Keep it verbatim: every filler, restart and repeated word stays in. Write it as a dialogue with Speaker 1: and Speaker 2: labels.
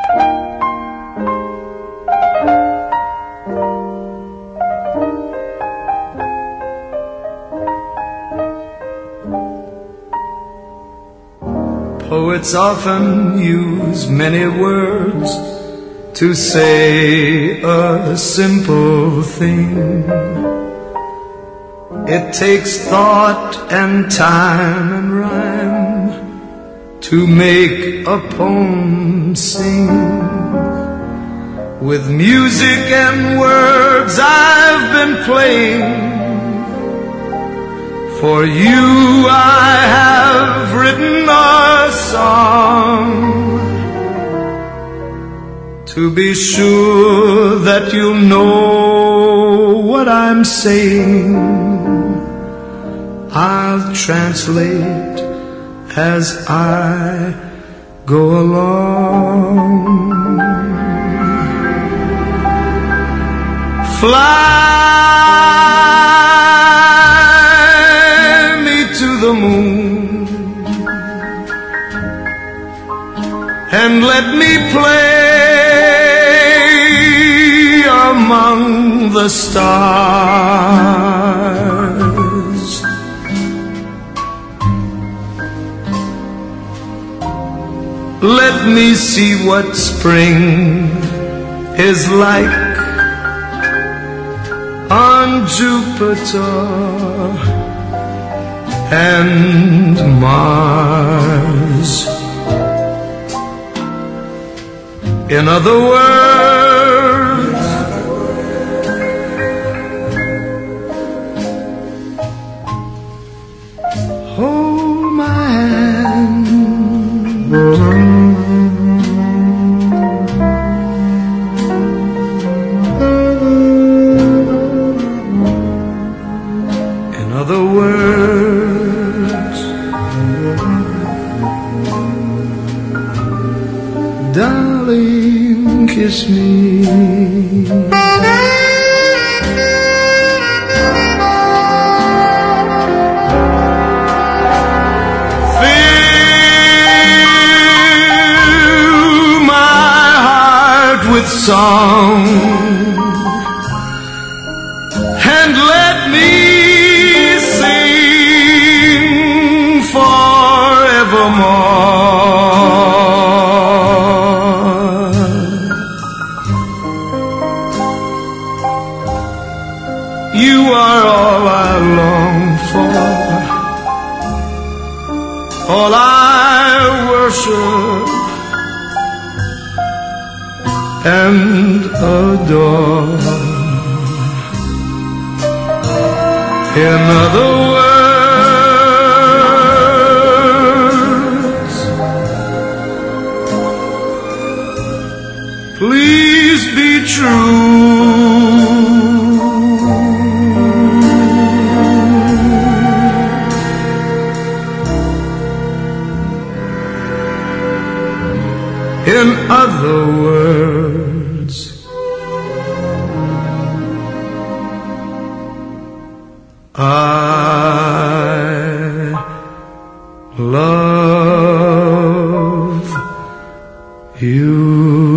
Speaker 1: Poets often use many words to say a simple thing. It takes thought and time and rhyme to make a poem sing. With music and words I've been playing. For you I have written a song, to be sure that you'll know what I'm saying. I'll translate as I go along. Fly me to the moon and let me play among the stars. Let me see what spring is like on Jupiter and Mars. In other words, hold my hand. In other words, darling, kiss me. Fill my heart with song and let me sing forevermore. You are all I long for, all I worship and adore. In other words, please be true. In other words, I love you.